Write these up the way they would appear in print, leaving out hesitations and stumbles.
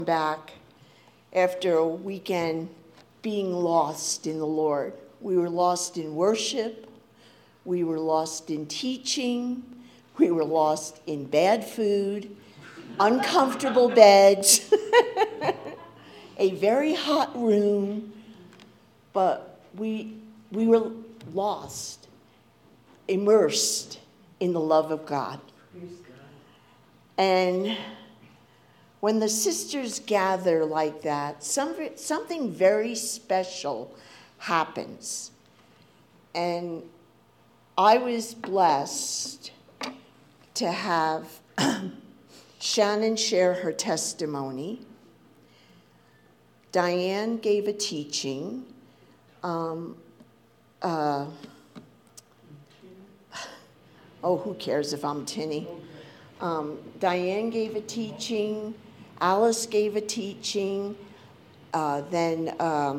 back after a weekend being lost in the Lord. We were lost in worship, we were lost in teaching, we were lost in bad food, uncomfortable beds, a very hot room, but we were lost, immersed in the love of God. And when the sisters gather like that, something very special happens. And I was blessed to have Shannon share her testimony. Diane gave a teaching. Who cares if I'm tinny? Diane gave a teaching. Alice gave a teaching. Then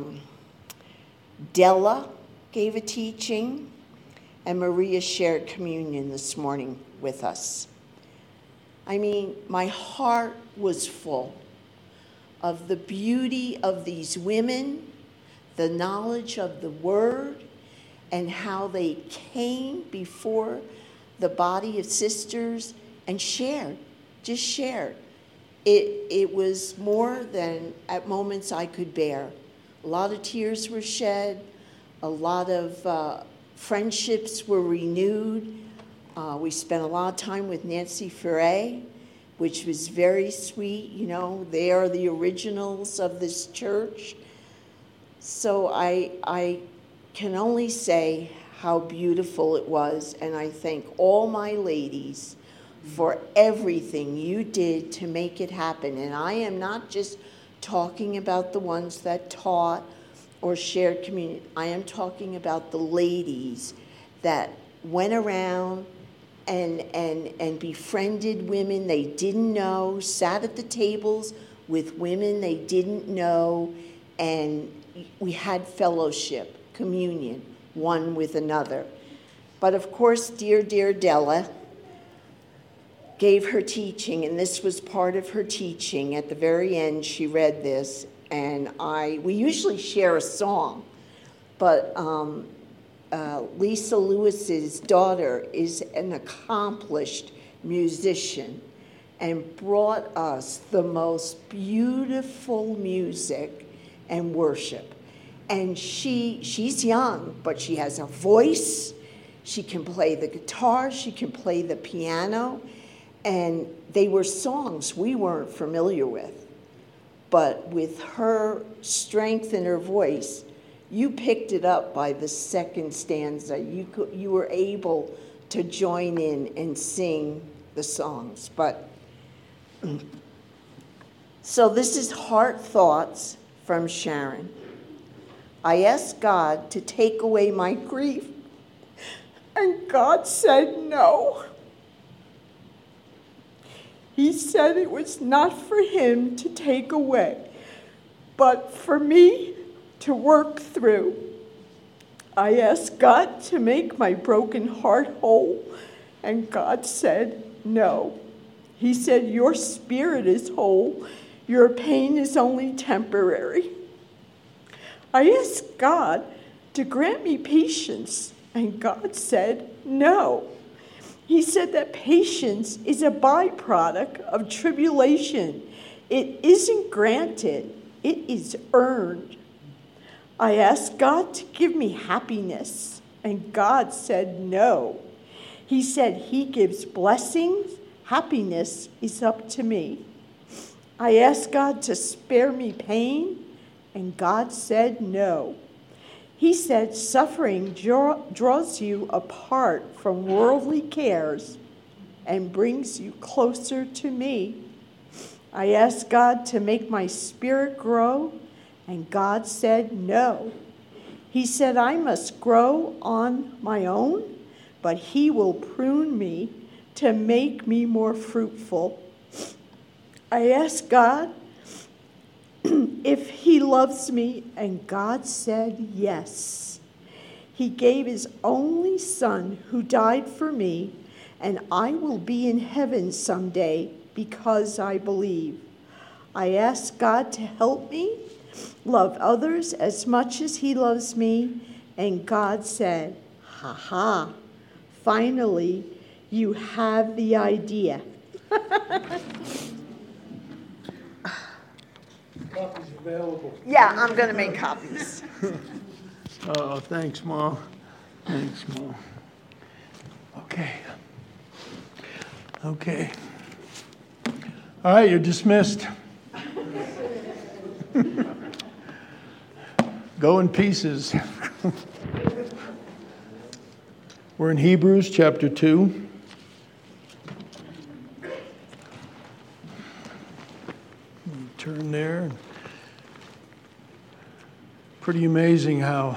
Della gave a teaching. And Maria shared communion this morning with us. I mean, my heart was full of the beauty of these women, the knowledge of the word, and how they came before the body of sisters and shared, just shared. It was more than at moments I could bear. A lot of tears were shed, a lot of friendships were renewed. We spent a lot of time with Nancy Ferre, which was very sweet. You know, they are the originals of this church. So I can only say how beautiful it was, and I thank all my ladies for everything you did to make it happen. And I am not just talking about the ones that taught or shared communion. I am talking about the ladies that went around and befriended women they didn't know, sat at the tables with women they didn't know, and we had fellowship, communion, one with another. But of course, dear Della gave her teaching, and this was part of her teaching. At the very end, she read this, and we usually share a song, but Lisa Lewis's daughter is an accomplished musician and brought us the most beautiful music and worship. And she's young, but she has a voice. She can play the guitar, she can play the piano, and they were songs we weren't familiar with. But with her strength in her voice, you picked it up by the second stanza. You were able to join in and sing the songs. But so this is Heart Thoughts from Sharon. I asked God to take away my grief, and God said no. He said it was not for him to take away, but for me to work through. I asked God to make my broken heart whole, and God said no. He said, your spirit is whole, your pain is only temporary. I asked God to grant me patience, and God said no. He said that patience is a byproduct of tribulation. It isn't granted, it is earned. I asked God to give me happiness, and God said no. He said he gives blessings, happiness is up to me. I asked God to spare me pain, and God said no. He said suffering draws you apart from worldly cares and brings you closer to me. I asked God to make my spirit grow, and God said no. He said I must grow on my own, but he will prune me to make me more fruitful. I asked God if he loves me, and God said yes. He gave his only son who died for me, and I will be in heaven someday because I believe. I asked God to help me love others as much as He loves me, and God said, "Ha ha, finally, you have the idea." Copies available. Yeah, I'm going to make copies. Oh, thanks, Mom. Thanks, Mom. Okay. All right, you're dismissed. Go in pieces. We're in Hebrews chapter 2. Turn there. Pretty amazing how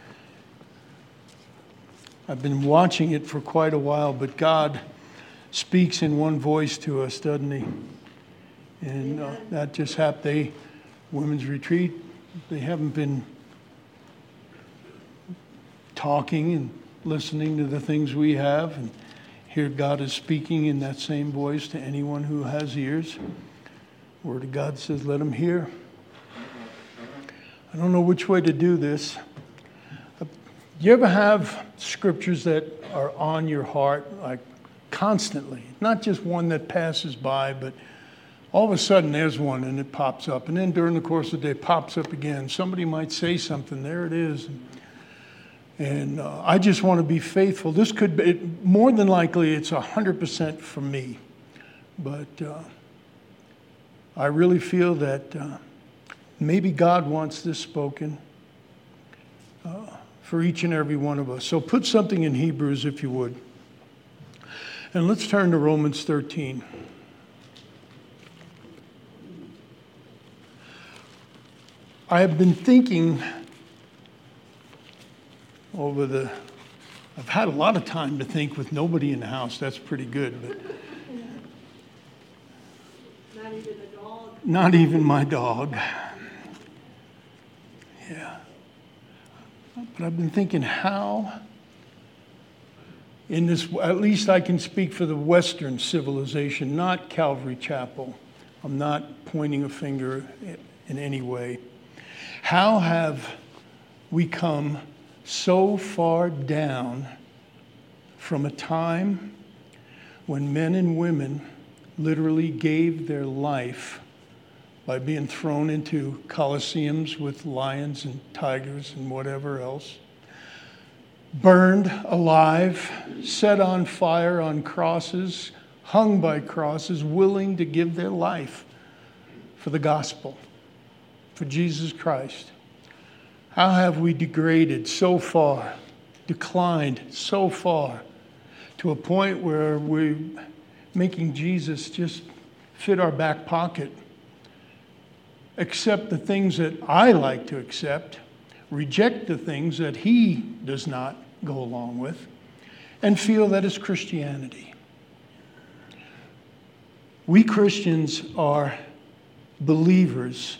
I've been watching it for quite a while, but God speaks in one voice to us, doesn't He? And that just happened. Women's retreat, they haven't been talking and listening to the things we have, and here God is speaking in that same voice to anyone who has ears. Word of God says, let them hear. I don't know which way to do this. Do you ever have scriptures that are on your heart, like constantly? Not just one that passes by, but all of a sudden there's one and it pops up. And then during the course of the day, it pops up again. Somebody might say something. There it is. And I just want to be faithful. This could be, more than likely, it's 100% for me. But I really feel that maybe God wants this spoken for each and every one of us. So put something in Hebrews, if you would. And let's turn to Romans 13. I have been thinking I've had a lot of time to think with nobody in the house. That's pretty good. But Not even a dog. Not even my dog. Yeah. But I've been thinking how, in this, at least I can speak for the Western civilization, not Calvary Chapel. I'm not pointing a finger in any way. How have we come so far down from a time when men and women literally gave their life by being thrown into coliseums with lions and tigers and whatever else, burned alive, set on fire on crosses, hung by crosses, willing to give their life for the gospel, for Jesus Christ. How have we degraded so far, declined so far, to a point where we're making Jesus just fit our back pocket, accept the things that I like to accept, reject the things that He does not go along with, and feel that it's Christianity. We Christians are believers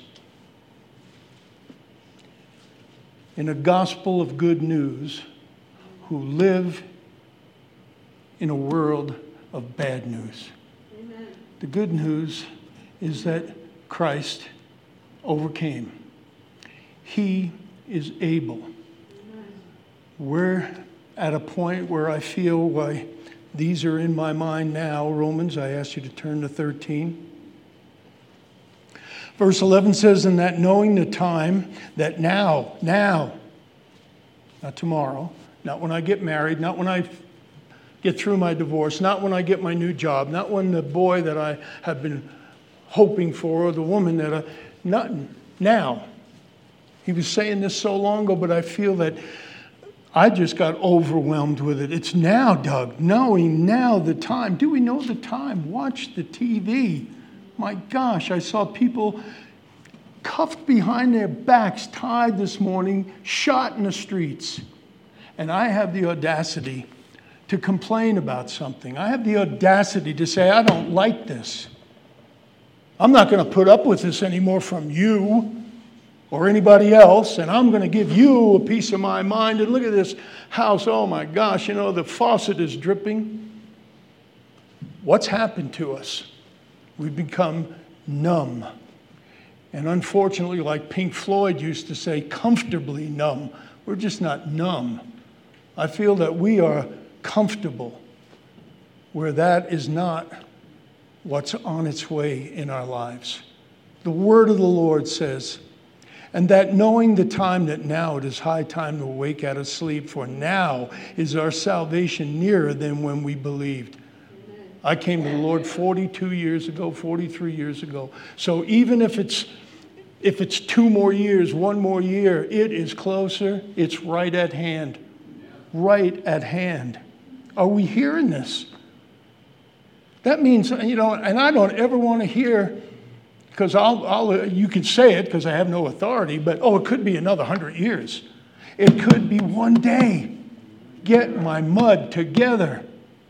in a gospel of good news who live in a world of bad news. Amen. The good news is that Christ overcame. He is able. Amen. We're at a point where I feel why these are in my mind now. Romans, I ask you to turn to 13. Verse 11 says, "And that knowing the time, that now, not tomorrow, not when I get married, not when I get through my divorce, not when I get my new job, not when the boy that I have been hoping for, or the woman that not now." He was saying this so long ago, but I feel that I just got overwhelmed with it. It's now, Doug, knowing now the time. Do we know the time? Watch the TV. My gosh, I saw people cuffed behind their backs, tied this morning, shot in the streets. And I have the audacity to complain about something. I have the audacity to say, I don't like this. I'm not going to put up with this anymore from you or anybody else, and I'm going to give you a piece of my mind. And look at this house. Oh my gosh, the faucet is dripping. What's happened to us? We've become numb And unfortunately, like Pink Floyd used to say, comfortably numb. We're just not numb. I feel that we are comfortable where that is not what's on its way in our lives. The word of the Lord says, and that knowing the time that now it is high time to awake out of sleep, for now is our salvation nearer than when we believed. I came to the Lord 42 years ago, 43 years ago. So even if it's 2 more years, 1 more year, it is closer. It's right at hand. Right at hand. Are we hearing this? That means, and I don't ever want to hear, because you can say it because I have no authority, but it could be another 100 years. It could be one day. Get my mud together.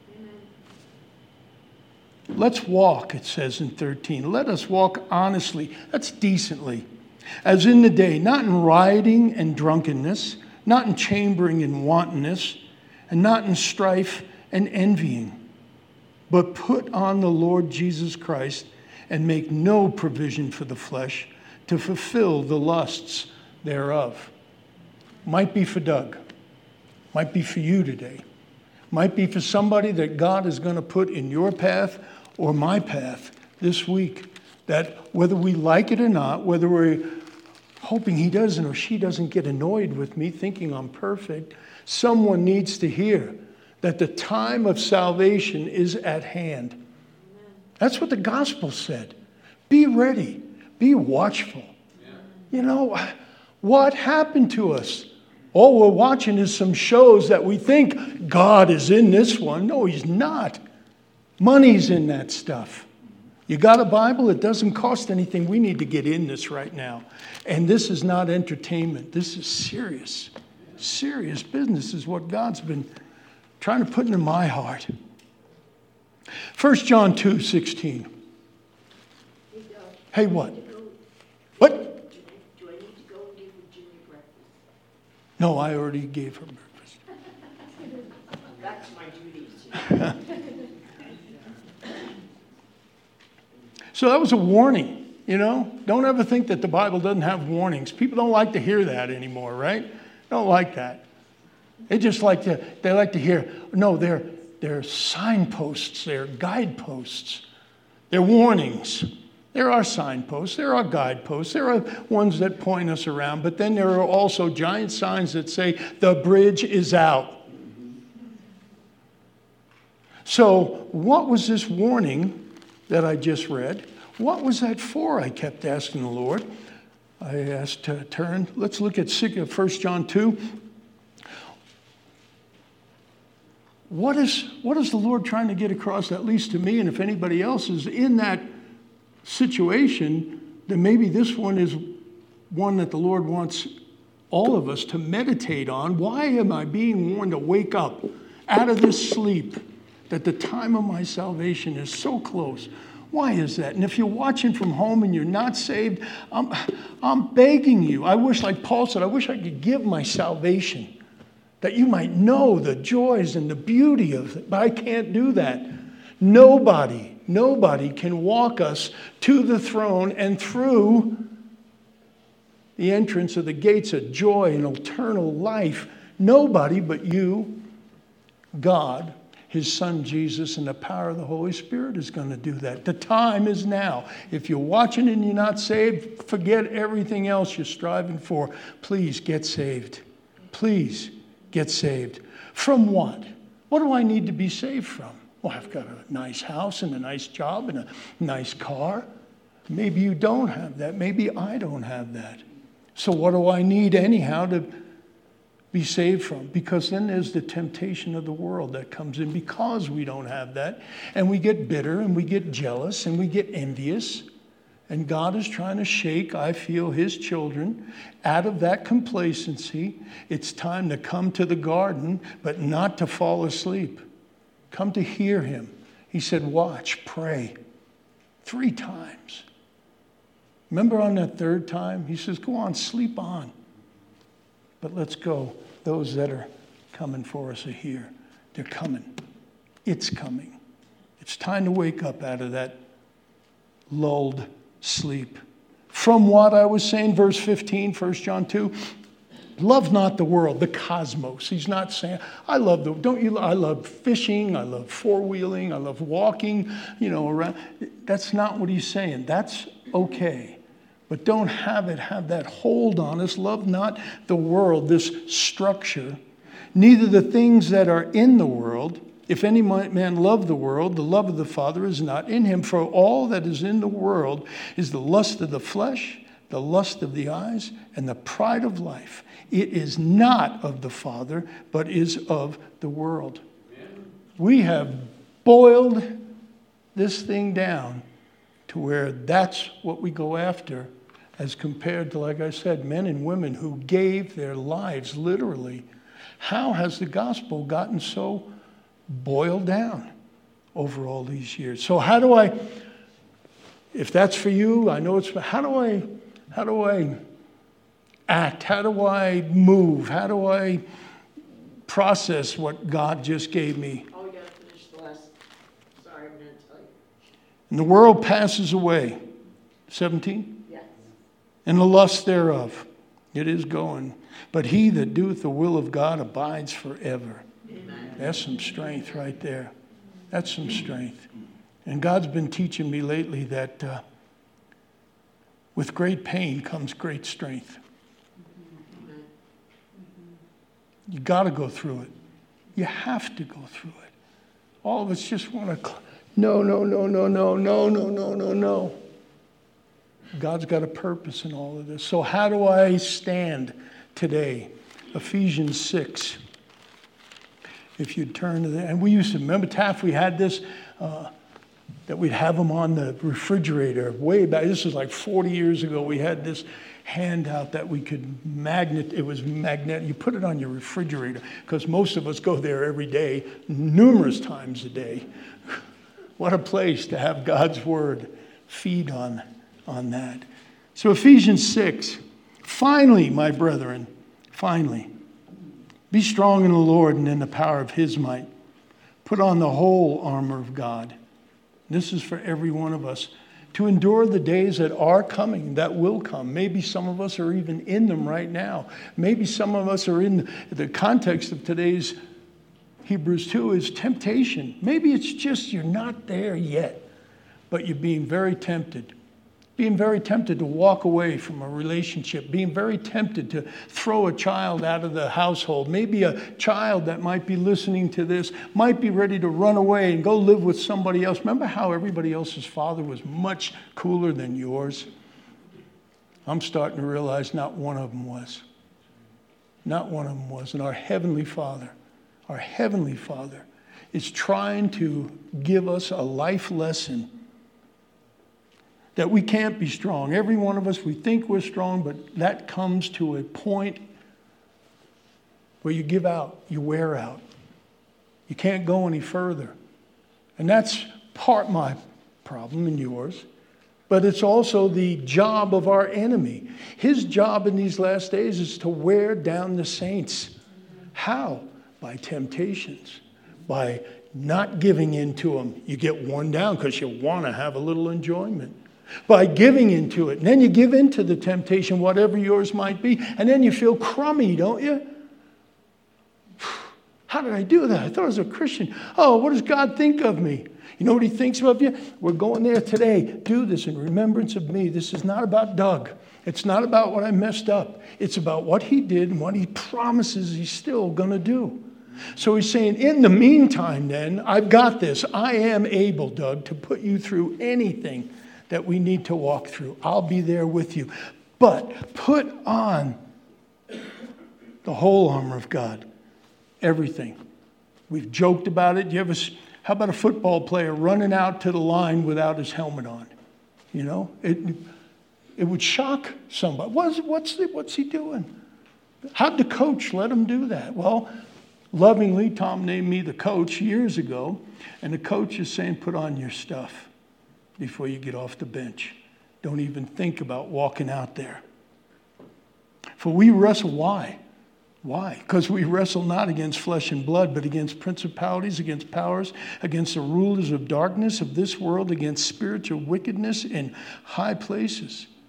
Let's walk, it says in 13. Let us walk honestly. That's decently. As in the day, not in rioting and drunkenness, not in chambering and wantonness, and not in strife and envying. But put on the Lord Jesus Christ and make no provision for the flesh to fulfill the lusts thereof. Might be for Doug. Might be for you today. Might be for somebody that God is going to put in your path or my path this week, that whether we like it or not, whether we're hoping he doesn't or she doesn't get annoyed with me thinking I'm perfect, someone needs to hear that the time of salvation is at hand. That's what the gospel said. Be ready. Be watchful. What happened to us? All we're watching is some shows that we think God is in this one. No, he's not. Money's in that stuff. You got a Bible? It doesn't cost anything. We need to get in this right now. And this is not entertainment. This is serious. Serious business is what God's been trying to put into my heart. 1 John 2:16. Hey, what? What? Do I need to go and give Virginia breakfast? No, I already gave her breakfast. That's my duty. So that was a warning, Don't ever think that the Bible doesn't have warnings. People don't like to hear that anymore, right? Don't like that. They like to hear, no, they're signposts, they're guideposts. They're warnings. There are signposts, there are guideposts, there are ones that point us around, but then there are also giant signs that say, the bridge is out. So what was this warning that I just read? What was that for? I kept asking the Lord. I asked to turn. Let's look at 1 John 2. What is the Lord trying to get across, at least to me, and if anybody else is in that situation, then maybe this one is one that the Lord wants all of us to meditate on. Why am I being warned to wake up out of this sleep, that the time of my salvation is so close? Why is that? And if you're watching from home and you're not saved, I'm begging you. I wish, like Paul said, I wish I could give my salvation, that you might know the joys and the beauty of it. But I can't do that. Nobody can walk us to the throne and through the entrance of the gates of joy and eternal life. Nobody but you, God, His Son Jesus, and the power of the Holy Spirit is going to do that. The time is now. If you're watching and you're not saved, forget everything else you're striving for. Please get saved. Please get saved. From what? What do I need to be saved from? Well, I've got a nice house and a nice job and a nice car. Maybe you don't have that. Maybe I don't have that. So what do I need anyhow to be saved from? Because then there's the temptation of the world that comes in because we don't have that. And we get bitter and we get jealous and we get envious. And God is trying to shake, I feel, His children out of that complacency. It's time to come to the garden, but not to fall asleep. Come to hear Him. He said, watch, pray. 3 times. Remember on that 3rd time? He says, go on, sleep on. But let's go. Those that are coming for us are here. They're coming. It's coming. It's time to wake up out of that lulled sleep. from what I was saying, verse 15, 1 John 2. Love not the world, the cosmos. He's not saying, I love I love fishing, I love four-wheeling, I love walking, around. That's not what he's saying. That's okay. But don't have that hold on us. Love not the world, this structure, neither the things that are in the world. If any man love the world, the love of the Father is not in him. For all that is in the world is the lust of the flesh, the lust of the eyes, and the pride of life. It is not of the Father, but is of the world. Amen. We have boiled this thing down to where that's what we go after, as compared to, like I said, men and women who gave their lives literally. How has the gospel gotten so boiled down over all these years? So how do I, if that's for you, I know it's, how do I act? How do I move? How do I process what God just gave me? Oh, you got to finish the last. Sorry, I'm going to tell you. And the world passes away. 17? Yes. And the lust thereof. It is going. But he that doeth the will of God abides forever. Amen. That's some strength right there. That's some strength. And God's been teaching me lately that with great pain comes great strength. You got to go through it. You have to go through it. All of us just want to, no. God's got a purpose in all of this. So how do I stand today? Ephesians 6. If you'd turn to that. And we used to, remember Taft, we had this, that we'd have them on the refrigerator way back. This was like 40 years ago. We had this handout that we could it was magnetic. You put it on your refrigerator because most of us go there every day, numerous times a day. What a place to have God's word feed on that. So Ephesians 6, finally, my brethren, finally, be strong in the Lord and in the power of his might. Put on the whole armor of God. This is for every one of us. To endure the days that are coming, that will come. Maybe some of us are even in them right now. Maybe some of us are in the context of today's Hebrews 2 is temptation. Maybe it's just you're not there yet, but you're being very tempted. Being very tempted to walk away from a relationship. Being very tempted to throw a child out of the household. Maybe a child that might be listening to this might be ready to run away and go live with somebody else. Remember how everybody else's father was much cooler than yours? I'm starting to realize not one of them was. Not one of them was. And our Heavenly Father is trying to give us a life lesson that we can't be strong. Every one of us, we think we're strong, but that comes to a point where you give out, you wear out. You can't go any further. And that's part my problem and yours, but it's also the job of our enemy. His job in these last days is to wear down the saints. How? By temptations, by not giving in to them. You get worn down because you want to have a little enjoyment. By giving into it. And then you give into the temptation, whatever yours might be, and then you feel crummy, don't you? How did I do that? I thought I was a Christian. Oh, what does God think of me? You know what he thinks of you? We're going there today. Do this in remembrance of me. This is not about Doug. It's not about what I messed up. It's about what he did and what he promises he's still going to do. So he's saying, in the meantime, then, I've got this. I am able, Doug, to put you through anything that we need to walk through. I'll be there with you. But put on the whole armor of God. Everything. We've joked about it. How about a football player running out to the line without his helmet on? You know, it would shock somebody. What's he doing? How'd the coach let him do that? Well, lovingly, Tom named me the coach years ago, and the coach is saying, put on your stuff before you get off the bench. Don't even think about walking out there. For we wrestle, why? Why? Because we wrestle not against flesh and blood, but against principalities, against powers, against the rulers of darkness of this world, against spiritual wickedness in high places.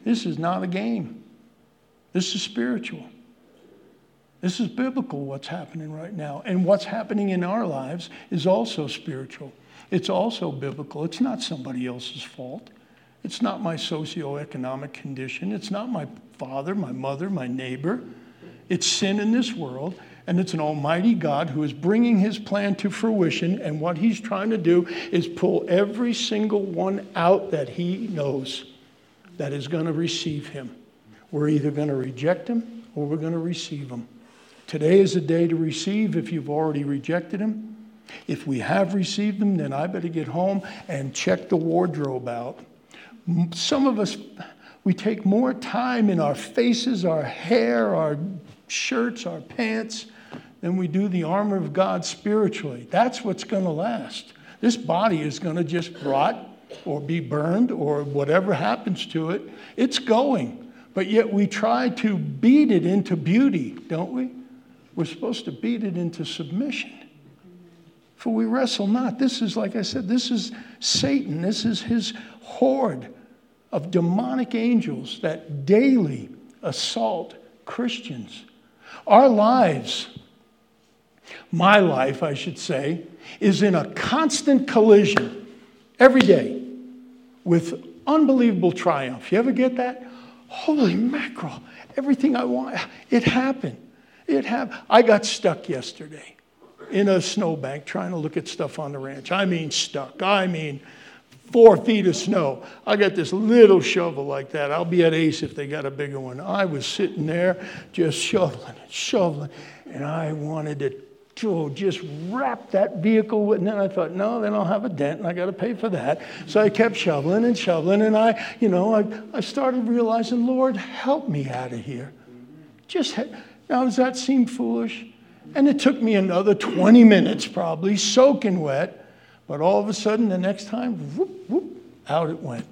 This is not a game. This is spiritual. This is biblical, what's happening right now. And what's happening in our lives is also spiritual. It's also biblical. It's not somebody else's fault. It's not my socioeconomic condition. It's not my father, my mother, my neighbor. It's sin in this world, and it's an almighty God who is bringing his plan to fruition, and what he's trying to do is pull every single one out that he knows that is going to receive him. We're either going to reject him or we're going to receive him. Today is a day to receive if you've already rejected him. If we have received him, then I better get home and check the wardrobe out. Some of us, we take more time in our faces, our hair, our shirts, our pants, than we do the armor of God spiritually. That's what's going to last. This body is going to just rot or be burned or whatever happens to it. It's going. But yet we try to beat it into beauty, don't we? We're supposed to beat it into submission. For we wrestle not. This is, like I said, this is Satan. This is his horde of demonic angels that daily assault Christians. Our lives, my life, I should say, is in a constant collision every day with unbelievable triumph. You ever get that? Holy mackerel, everything I want, it happened. I got stuck yesterday in a snowbank trying to look at stuff on the ranch. I mean stuck. 4 feet of snow. I got this little shovel like that. I'll be at Ace if they got a bigger one. I was sitting there just shoveling, and I wanted to just wrap that vehicle. And then I thought, no, then I'll have a dent, and I got to pay for that. So I kept shoveling, and I started realizing, Lord, help me out of here. Now, does that seem foolish? And it took me another 20 minutes probably, soaking wet. But all of a sudden, the next time, whoop, whoop, out it went.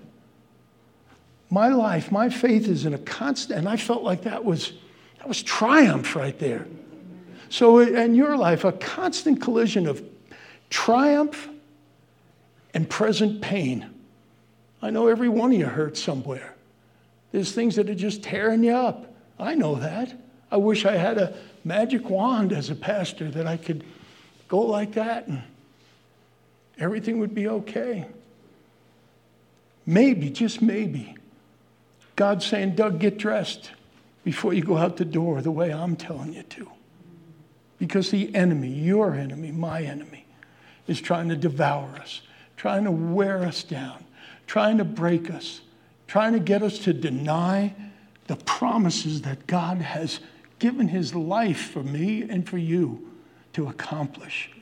My life, my faith is in a constant, and I felt like that was triumph right there. So in your life, a constant collision of triumph and present pain. I know every one of you hurts somewhere. There's things that are just tearing you up. I know that. I wish I had a magic wand as a pastor that I could go like that and everything would be okay. Maybe, just maybe, God's saying, Doug, get dressed before you go out the door the way I'm telling you to. Because the enemy, your enemy, my enemy, is trying to devour us, trying to wear us down, trying to break us, trying to get us to deny the promises that God has given his life for me and for you to accomplish.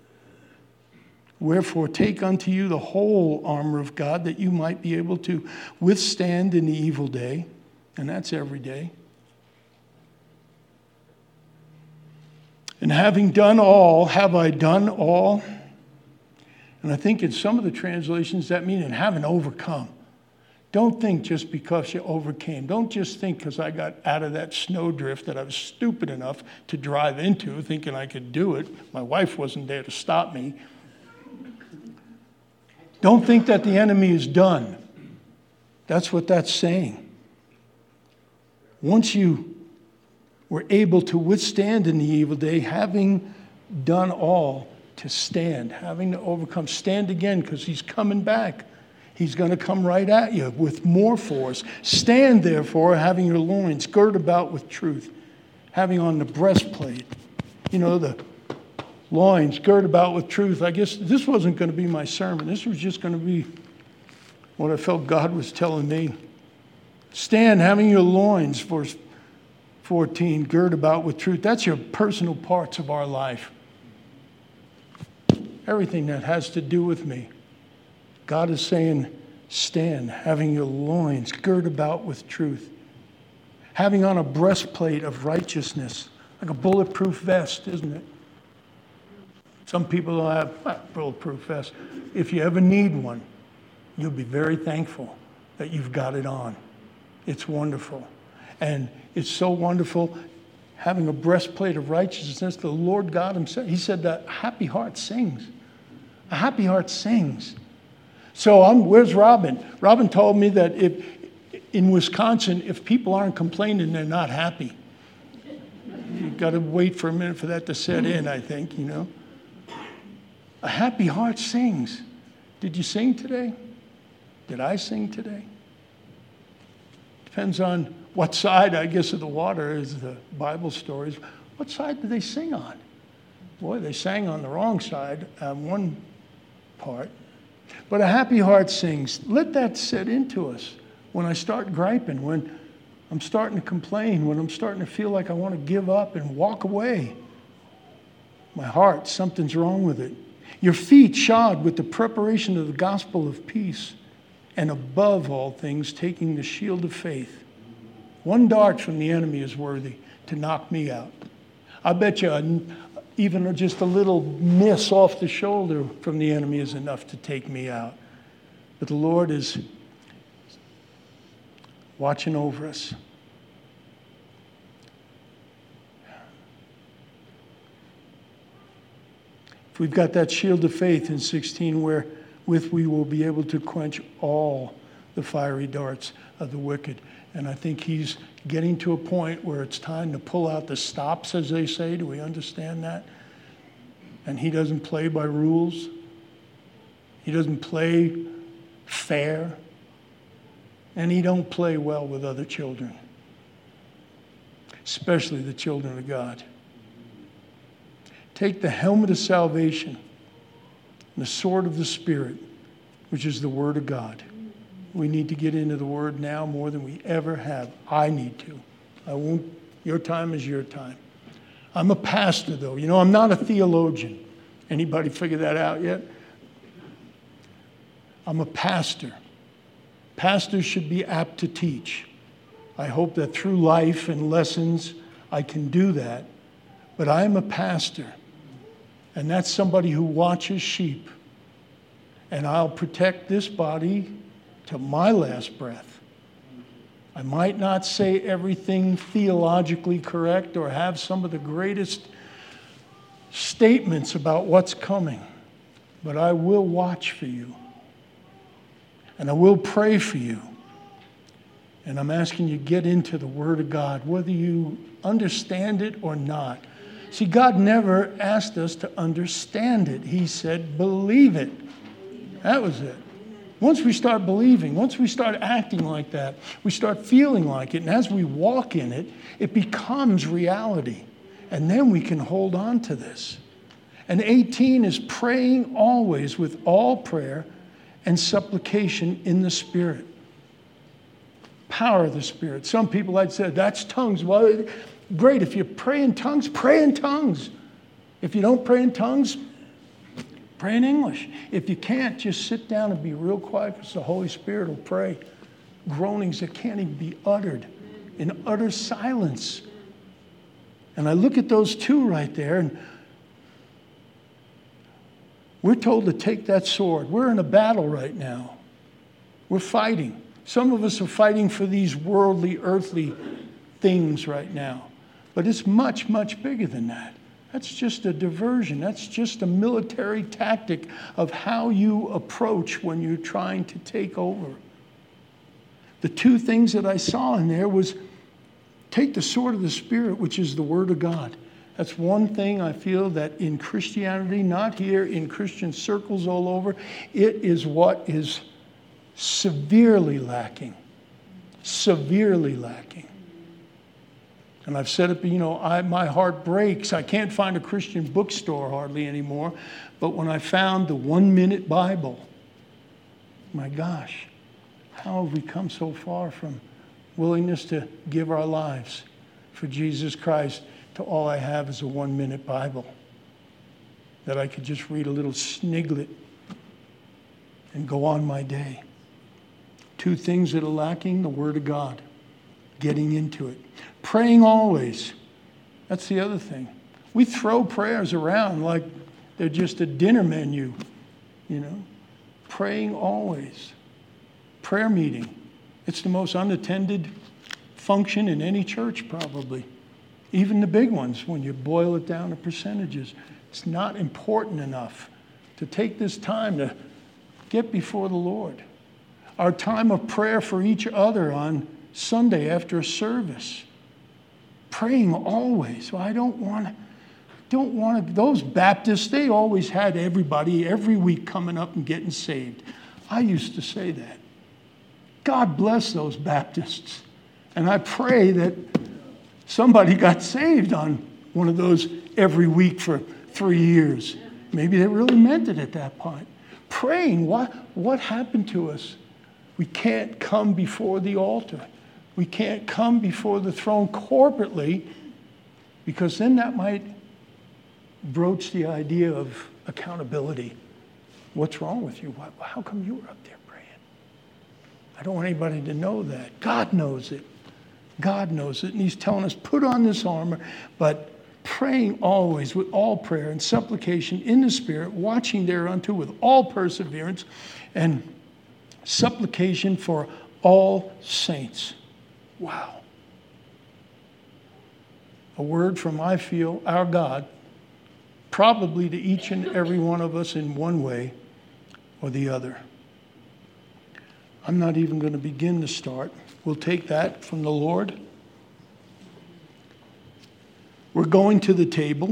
Wherefore, take unto you the whole armor of God, that you might be able to withstand in the evil day. And that's every day. And having done all, have I done all? And I think in some of the translations that means and having overcome. Don't think just because you overcame. Don't just think because I got out of that snowdrift that I was stupid enough to drive into, thinking I could do it. My wife wasn't there to stop me. Don't think that the enemy is done. That's what that's saying. Once you were able to withstand in the evil day, having done all, to stand, having to overcome, stand again because he's coming back. He's going to come right at you with more force. Stand, therefore, having your loins girt about with truth, having on the breastplate, the loins girt about with truth. I guess this wasn't going to be my sermon. This was just going to be what I felt God was telling me. Stand, having your loins, verse 14, girt about with truth. That's your personal parts of our life. Everything that has to do with me. God is saying, stand, having your loins girt about with truth. Having on a breastplate of righteousness, like a bulletproof vest, isn't it? Some people don't have a bulletproof vest. If you ever need one, you'll be very thankful that you've got it on. It's wonderful. And it's so wonderful having a breastplate of righteousness. The Lord God himself, he said that a happy heart sings. A happy heart sings. So where's Robin? Robin told me that in Wisconsin, if people aren't complaining, they're not happy. You've got to wait for a minute for that to set in, I think, you know. A happy heart sings. Did you sing today? Did I sing today? Depends on what side, I guess, of the water is the Bible stories. What side do they sing on? Boy, they sang on the wrong side on one part. But a happy heart sings. Let that set into us. When I start griping, when I'm starting to complain, when I'm starting to feel like I want to give up and walk away, my heart, something's wrong with it. Your feet shod with the preparation of the gospel of peace, and above all things, taking the shield of faith. One dart from the enemy is worthy to knock me out. I bet you even just a little miss off the shoulder from the enemy is enough to take me out. But the Lord is watching over us. If we've got that shield of faith in 16, wherewith we will be able to quench all the fiery darts of the wicked. And I think he's getting to a point where it's time to pull out the stops, as they say. Do we understand that? And he doesn't play by rules. He doesn't play fair. And he don't play well with other children, especially the children of God. Take the helmet of salvation and the sword of the Spirit, which is the Word of God. We need to get into the Word now more than we ever have. I need to. I won't. Your time is your time. I'm a pastor, though. You know, I'm not a theologian. Anybody figure that out yet? I'm a pastor. Pastors should be apt to teach. I hope that through life and lessons I can do that. But I'm a pastor, and that's somebody who watches sheep. And I'll protect this body to my last breath. I might not say everything theologically correct or have some of the greatest statements about what's coming, but I will watch for you. And I will pray for you. And I'm asking you to get into the Word of God, whether you understand it or not. See, God never asked us to understand it. He said, believe it. That was it. Once we start believing, once we start acting like that, we start feeling like it. And as we walk in it, it becomes reality. And then we can hold on to this. And 18 is praying always with all prayer and supplication in the Spirit. Power of the Spirit. Some people, I'd say, that's tongues. Well, great. If you pray in tongues, pray in tongues. If you don't pray in tongues, pray in English. If you can't, just sit down and be real quiet because the Holy Spirit will pray. Groanings that can't even be uttered in utter silence. And I look at those two right there, and we're told to take that sword. We're in a battle right now. We're fighting. Some of us are fighting for these worldly, earthly things right now. But it's much, much bigger than that. That's just a diversion. That's just a military tactic of how you approach when you're trying to take over. The two things that I saw in there was take the sword of the Spirit, which is the Word of God. That's one thing I feel that in Christianity, not here, in Christian circles all over, it is what is severely lacking. Severely lacking. And I've said it, my heart breaks. I can't find a Christian bookstore hardly anymore. But when I found the 1 Minute Bible, my gosh, how have we come so far from willingness to give our lives for Jesus Christ to all I have is a 1 Minute Bible that I could just read a little sniglet and go on my day. Two things that are lacking: the Word of God, getting into it. Praying always. That's the other thing. We throw prayers around like they're just a dinner menu, Praying always. Prayer meeting. It's the most unattended function in any church probably. Even the big ones, when you boil it down to percentages. It's not important enough to take this time to get before the Lord. our time of prayer for each other on Sunday after a service. Praying always. Well, I don't want to, those Baptists, they always had everybody every week coming up and getting saved. I used to say that. God bless those Baptists. And I pray that somebody got saved on one of those every week for 3 years. Maybe they really meant it at that point. Praying, what happened to us? We can't come before the altar. We can't come before the throne corporately, because then that might broach the idea of accountability. What's wrong with you? How come you were up there praying? I don't want anybody to know that. God knows it. God knows it. And he's telling us, put on this armor, but praying always with all prayer and supplication in the Spirit, watching thereunto with all perseverance and supplication for all saints. Wow. A word from, I feel, our God, probably to each and every one of us in one way or the other. I'm not even going to begin to start. We'll take that from the Lord. We're going to the table.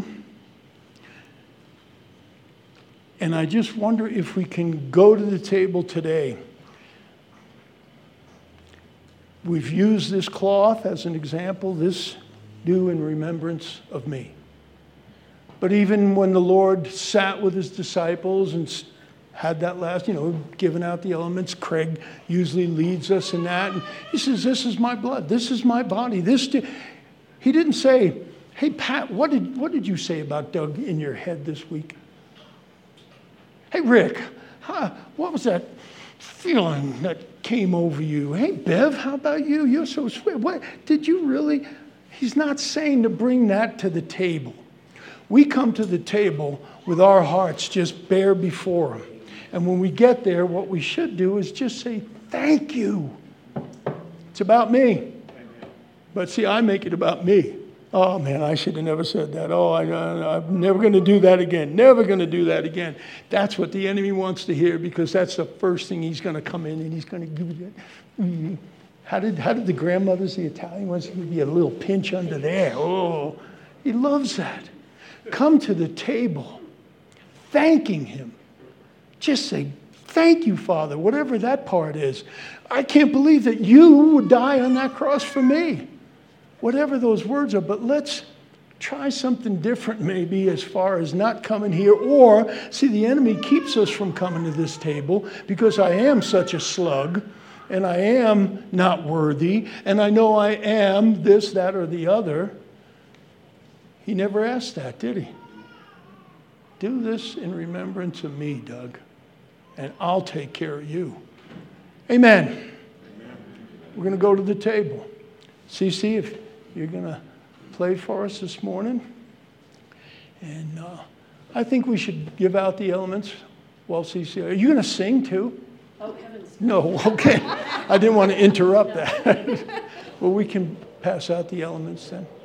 And I just wonder if we can go to the table today. We've used this cloth as an example. This do in remembrance of me. But even when the Lord sat with his disciples and had that last, giving out the elements, Craig usually leads us in that. And he says, this is my blood. This is my body. He didn't say, hey, Pat, what did you say about Doug in your head this week? Hey, Rick, what was that feeling that came over you? Hey, Bev, how about you? You're so sweet. What did you really? He's not saying to bring that to the table. We come to the table with our hearts just bare before him. And when we get there, what we should do is just say, thank you. It's about me. But see, I make it about me. Oh, man, I should have never said that. Oh, I'm never going to do that again. Never going to do that again. That's what the enemy wants to hear, because that's the first thing he's going to come in and he's going to give you that. How did the grandmothers, the Italian ones, give you a little pinch under there? Oh, he loves that. Come to the table thanking him. Just say, thank you, Father, whatever that part is. I can't believe that you would die on that cross for me. Whatever those words are, but let's try something different maybe as far as not coming here. Or, see, the enemy keeps us from coming to this table because I am such a slug and I am not worthy and I know I am this, that, or the other. He never asked that, did he? Do this in remembrance of me, Doug, and I'll take care of you. Amen. We're going to go to the table. Cece, if you're going to play for us this morning. And I think we should give out the elements while Cece, are you going to sing too? Oh, heavens. No, okay. I didn't want to interrupt that. Well, we can pass out the elements then.